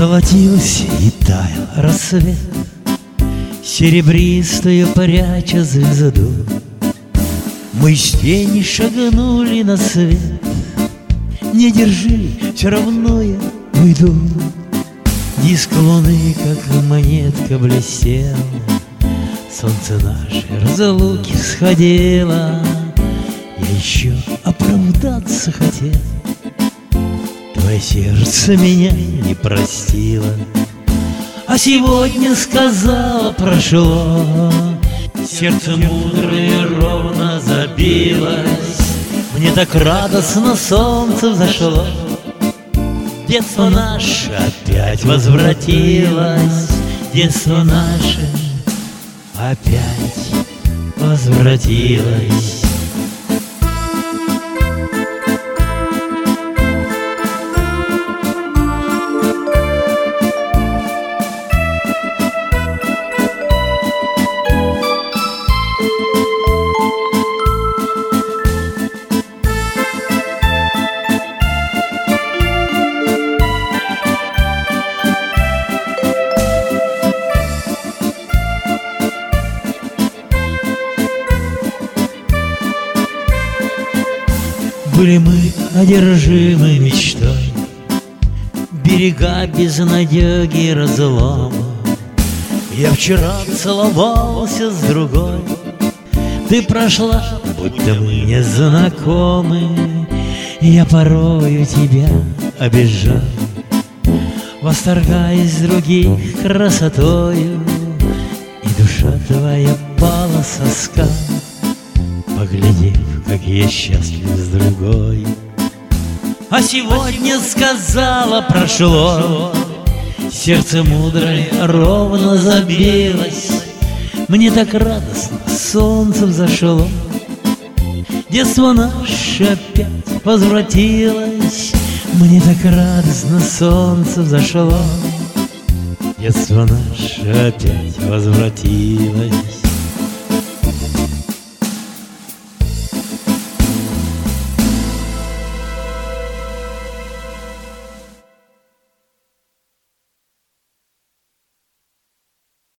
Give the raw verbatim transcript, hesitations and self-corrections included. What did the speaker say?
Золотился и таял рассвет, серебристую пряча звезду. Мы с тени шагнули на свет. Не держи, все равно я уйду. Диск луны, как монетка, блестел. Солнце нашей разлуки сходило. Я еще оправдаться хотел. Твое сердце меня не простило, а сегодня сказала, прошло. Сердце мудрое ровно забилось. Мне так радостно солнце взошло. Детство наше опять возвратилось. Детство наше опять возвратилось. Были мы одержимы мечтой, берега безнадеги и разлома. Я вчера целовался с другой, ты прошла, будто мы не знакомы. Я порою тебя обижал, восторгаясь других красотою, и душа твоя пала со ска, поглядев, как я счастлив с другой. А сегодня сказала, прошло. Сердце мудрое ровно забилось. Мне так радостно солнце взошло. Детство наше опять возвратилось. Мне так радостно солнце взошло. Детство наше опять возвратилось.